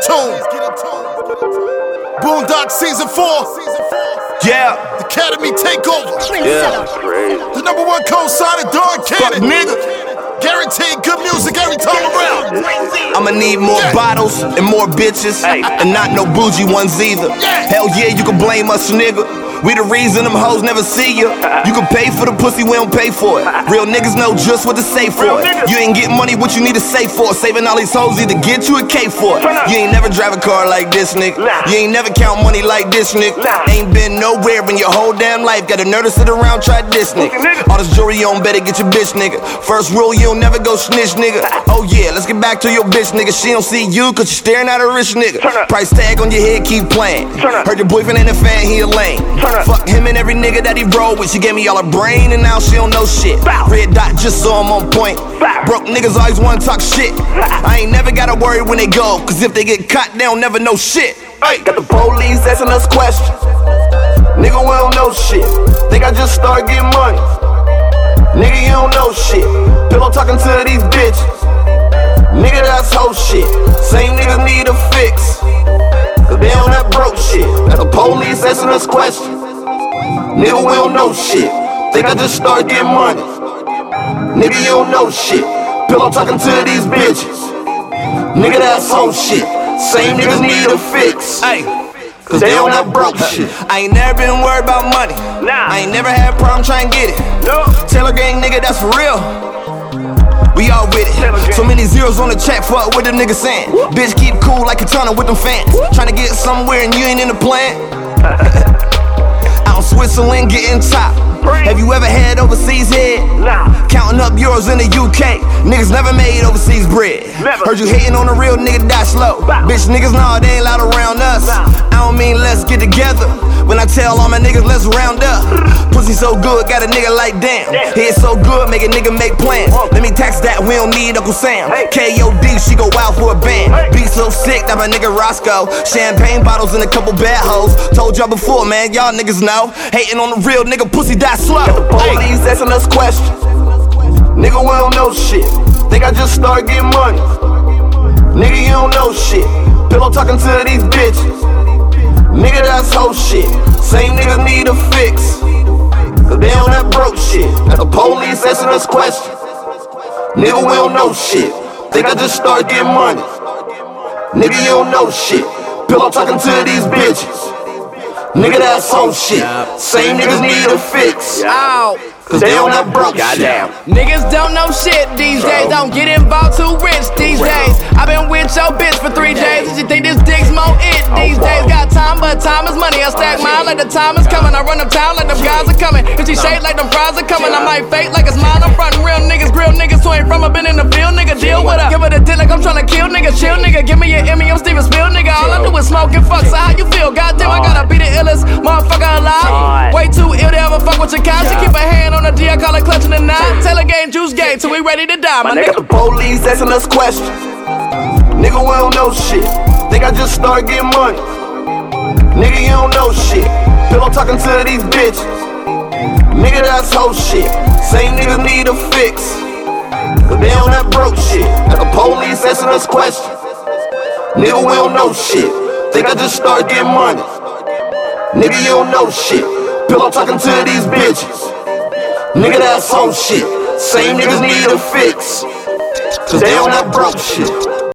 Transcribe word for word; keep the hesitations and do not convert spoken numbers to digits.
tuned. Boondock season four. Yeah. The Academy takeover. Yeah. The number one co-signer, Don Cannon. nigga. Guaranteed good music every time around. I'ma need more Yeah. bottles and more bitches, and not no bougie ones either. Yeah. Hell yeah, you can blame us, nigga. We the reason them hoes never see you. You can pay for the pussy, we don't pay for it. Real niggas know just what to say for it. You ain't get money, what you need to save for it. Saving all these hoes either get you a K for it. You ain't never drive a car like this, nigga. You ain't never count money like this, nigga. Ain't been nowhere in your whole damn life. Got a nerve to sit around, try this, nigga. All this jewelry on, better get your bitch, nigga. First rule, you don't never go snitch, nigga. Oh yeah, let's get back to your bitch, nigga. She don't see you cause you staring at a rich nigga. Price tag on your head, keep playing. Heard your boyfriend ain't a fan, he a lame. Fuck him and every nigga that he roll with. She gave me all her brain and now she don't know shit. Red dot just so I'm on point. Broke niggas always wanna talk shit. I ain't never gotta worry when they go, cause if they get caught, they don't never know shit. Ay, got the police asking us questions. Nigga, we don't know shit. Think I just started getting money. Nigga, you don't know shit. Pillow talking to these bitches. Nigga, that's whole shit. Same niggas need a fix, cause they on that broke shit. Got the police asking us questions. Nigga, we don't know shit. Think I just started getting money. Nigga, you don't know shit. Pillow talking to these bitches. Nigga, that's whole shit. Same niggas need a fix, ay, cause they on that broke shit. I ain't never been worried about money. I ain't never had a problem trying to get it. Taylor gang nigga, that's for real. We all with it. So many zeros on the check, fuck what the nigga saying. Bitch keep cool like Katana with them fans. Tryna get somewhere and you ain't in the plan. Out in Switzerland getting top. Have you ever had overseas head? Counting up euros in the U K. Niggas never made overseas bread. Heard you hating on a real nigga, die slow. Bitch niggas, nah, they ain't loud around us. I don't mean let's get together. When I tell all my niggas, let's round up. Pussy so good, got a nigga like damn. Head so good, make a nigga make plans. Let me tax that, we don't need Uncle Sam. K O D, she go wild for a band. Beat so sick, that my nigga Roscoe. Champagne bottles and a couple bad hoes. Told y'all before, man, y'all niggas know. Hating on the real nigga, pussy die slow. Got the police asking us questions. Nigga, we don't know shit. Think I just started getting money. Nigga, you don't know shit. Pillow talking to these bitches. Nigga, that's whole shit. Same niggas need a fix, cause they on that broke shit. Got the police asking us questions. Nigga, we don't know shit. Think I just started getting money. Nigga, you don't know shit. Pillow talking to these bitches. Nigga, that's whole shit. Same niggas need a fix, cause they on that broke shit. Niggas don't know shit these days. Don't get involved too rich these days. I been with your bitch for three days. And she think this dick's more it these days. Got time, but time is money. I stack mine like the time is coming. I run up town like them guys are coming. If she shake like them fries are coming, I might fake like it's mine. I'm frontin' real niggas, grill niggas who ain't from. I been in the field, nigga. Deal with her. Give her the dick like I'm tryna kill, nigga. Chill, nigga. Give me your Emmy, I'm Steven Spiel, nigga. All I do is smoke and fuck. So how you feel? Goddamn, I gotta be the illest motherfucker alive. Way too ill to ever fuck with your kind. She keep her hand on the D, I call it clutching the nine. Taylor gang, juice gang, till we ready to die, my nigga. Got the police asking us questions. Nigga, we don't know shit. Think I just started getting money. Nigga, you don't know shit. Pillow talking to these bitches. Nigga, that's whole shit. Same niggas need a fix, cause they on that broke shit. Got the police asking us questions. Nigga, we don't know shit. Think I just started getting money. Nigga, you don't know shit. Pillow talking to these bitches. Nigga, that's whole shit. Same niggas need a fix, cause they on that broke shit.